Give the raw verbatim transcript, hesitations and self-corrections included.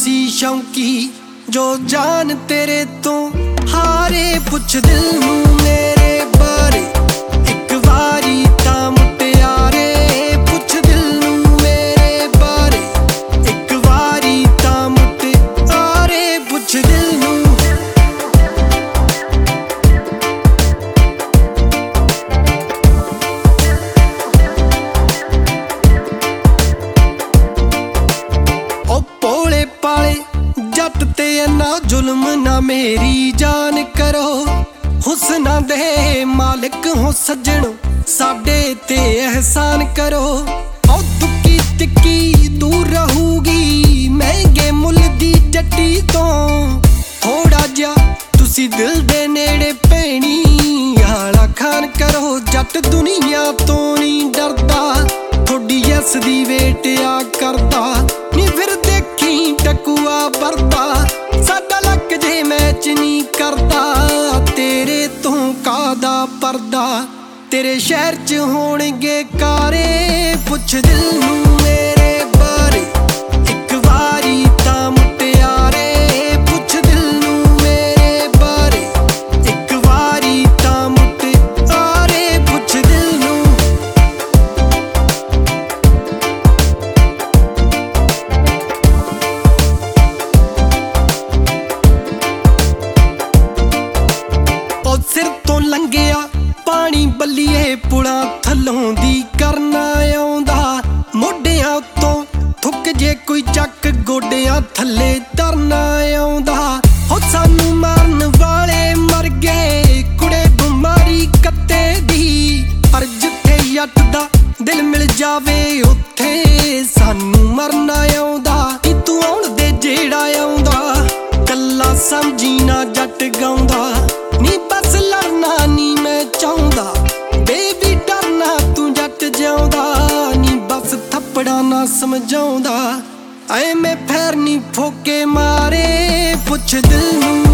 सी शौकी जो जान तेरे तो हारे। पुछ दिल नू मेरे बारे एक वारी तां मुटियारे। पुछ दिल नू मेरे बारे एक वारी तां मुटियारे। पुछ दिल नू भोले पाले जट ते इन्ना जुल्म ना मेरी जान करो। हुस्ना दे मालिक हो सज्जण साडे ते एहसान करो। औ तुक्की तिक्की दूर रहूगी महंगे मुल दी जट्टी तो। थोड़ा जा तुसी दिल दे नेड़े भैणी आला खान करो। जट दुनिया तो नहीं डरदा थोड़ी यस दी वेट आ करदा नी। फिर देखी टकुआ बरदा साडा लक जे मैच नहीं करदा। तेरे तो कादा परदा तेरे शहर च होणगे कारे। पुछ दिल नू मेरे बारे एक वारी तां मुटियारे। पुछ दिल नू मेरे बारे एक वारी तां मुटियारे। पुछ दिल नू सिर तो लंघिया पानी बल्लीए पुड़ा थल्लों दी करना आउंदा। मोढियां उत्तों थुक जे कोई चक गोडियां थल्ले तरना आउंदा। हो सानू मारन वाले मर गए कुड़े बिमारी कत्ते दी। पर जिथे जट दा दिल मिल जावे उत्थे सानू मरना आउंदा। नी तू आउण दे जेड़ा आउंदा कल्ला समझी ना जट गाउंदा। नी बस लड़ना नी मैं चाहुंदा बेबी डरना तू जट जाउंदा। नी बस थप्पड़ा ना समझाउंदा ऐ मैं फैर नी फोके मारे। पुछ दिल नू